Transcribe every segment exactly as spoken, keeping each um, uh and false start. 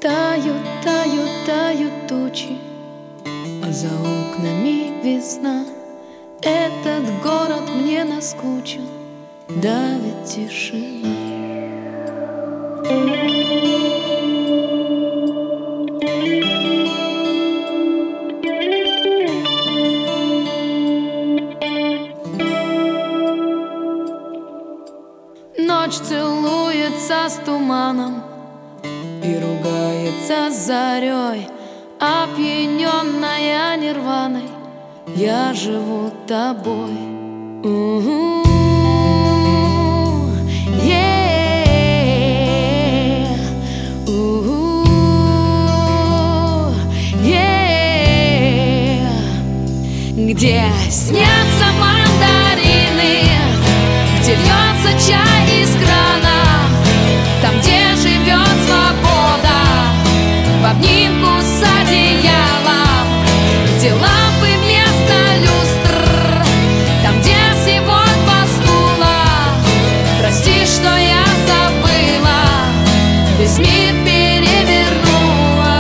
Тают, тают, тают тучи, а за окнами весна. Этот город мне наскучил, давит тишина. Ночь целуется с туманом и ругается с зарей. Опьяненная нирваной я живу тобой. У-у-у, е-е-е, у-у-у, е-е-е. Где снятся мандарины, где льется чай из крана, там, где живет свобода, в обнимку с одеялом, где лампы вместо люстр, там, где всего два стула. Прости, что я забыла, весь мир перевернула.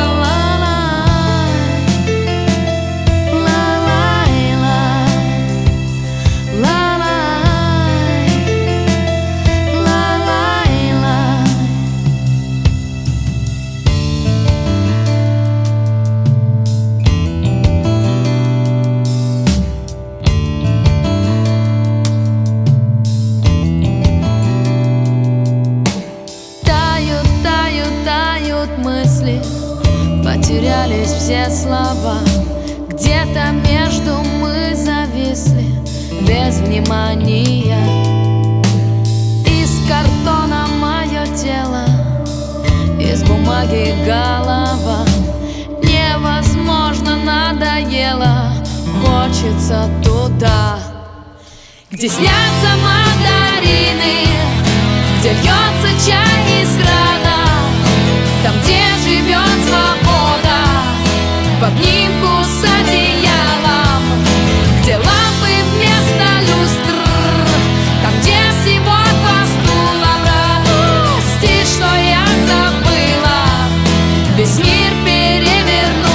Мысли, потерялись все слова, где-то между мы зависли без внимания. Из картона мое тело, из бумаги голова. Невозможно, надоело, хочется туда, где снятся мандарины, где льется чай из крана, там, где живет свобода, в обнимку с одеялом, где лампы вместо люстр, там, где всего два стула. Прости, что я забыла, весь мир перевернула.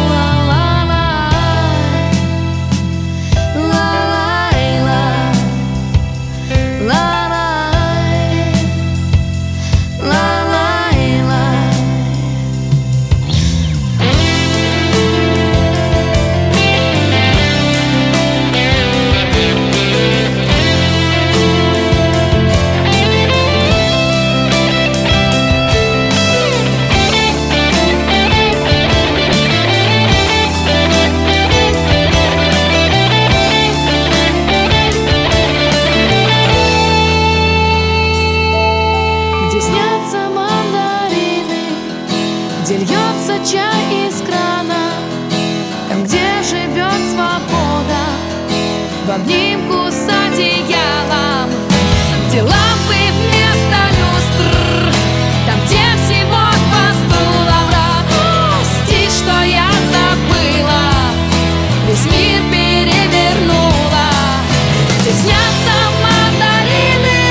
Где льется чай из крана, там, где живет свобода, в обнимку с одеялом, где лампы вместо люстр, там, где всего два стула. Прости, что я забыла, весь мир перевернула, где снятся мандарины.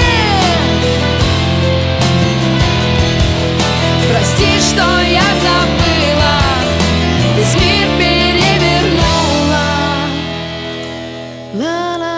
Прости, что я забыла, весь мир перевернула. Ла-ла.